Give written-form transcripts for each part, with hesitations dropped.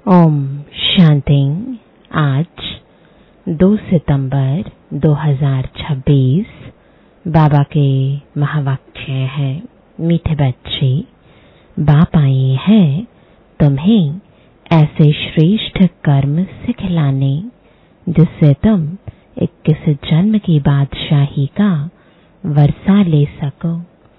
ओम शांति। आज 2 सितंबर 2026 बाबा के महावाक्य हैं। मीठे बच्चे, बाप आए हैं तुम्हें ऐसे श्रेष्ठ कर्म सिखलाने जिससे तुम 21 जन्म की बादशाही का वर्षा ले सको,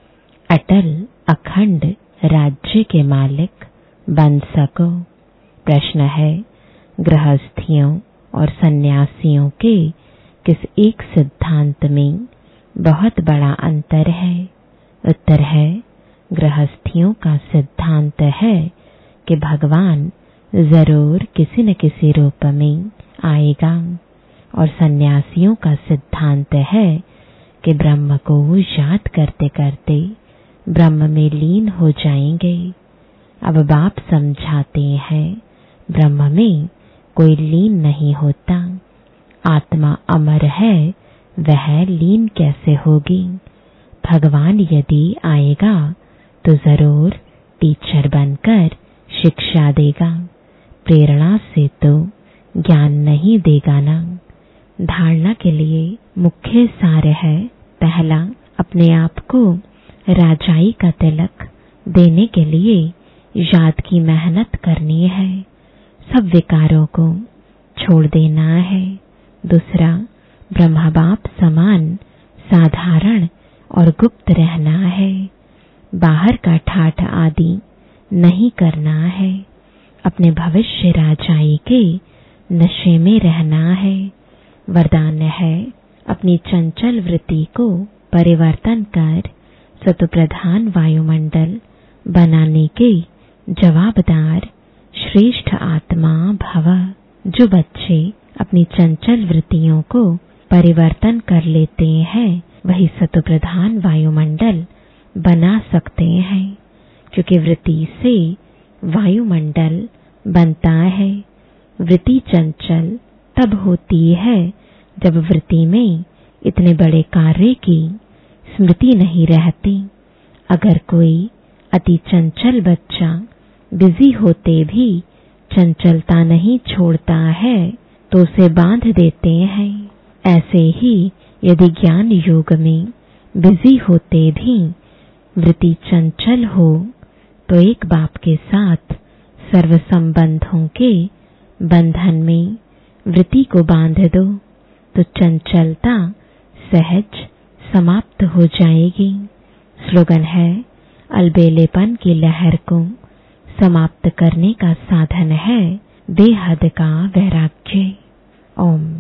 अटल अखंड राज्य के मालिक बन सको। प्रश्न है, गृहस्थियों और सन्यासियों के किस एक सिद्धांत में बहुत बड़ा अंतर है? उत्तर है, गृहस्थियों का सिद्धांत है कि भगवान जरूर किसी न किसी रूप में आएगा और सन्यासियों का सिद्धांत है कि ब्रह्म को याद करते करते ब्रह्म में लीन हो जाएंगे। अब बाप समझाते हैं, ब्रह्म में कोई लीन नहीं होता। आत्मा अमर है, वह लीन कैसे होगी? भगवान यदि आएगा तो जरूर टीचर बनकर शिक्षा देगा, प्रेरणा से तो ज्ञान नहीं देगा ना। धारणा के लिए मुख्य सार है, पहला अपने आप को राजाई का तिलक देने के लिए याद की मेहनत करनी है, सब विकारों को छोड़ देना है। दूसरा, ब्रह्मा बाप समान साधारण और गुप्त रहना है, बाहर का ठाठ आदि नहीं करना है। अपने भविष्य राजाई के नशे में रहना है। वरदान है, अपनी चंचल वृत्ति को परिवर्तन कर सतोप्रधान वायुमंडल बनाने के जवाबदार श्रेष्ठ आत्मा भव। जो बच्चे अपनी चंचल वृत्तियों को परिवर्तन कर लेते हैं वही सतोप्रधान वायुमंडल बना सकते हैं, क्योंकि वृत्ति से वायुमंडल बनता है। वृत्ति चंचल तब होती है जब वृत्ति में इतने बड़े कार्य की स्मृति नहीं रहती। अगर कोई अति चंचल बच्चा बिजी होते भी चंचलता नहीं छोड़ता है तो उसे बांध देते हैं। ऐसे ही यदि ज्ञान योग में बिजी होते भी वृत्ति चंचल हो तो एक बाप के साथ सर्व संबंधों के बंधन में वृत्ति को बांध दो तो चंचलता सहज समाप्त हो जाएगी। स्लोगन है, अलबेलेपन की लहर को समाप्त करने का साधन है बेहद का वैराग्य। ओम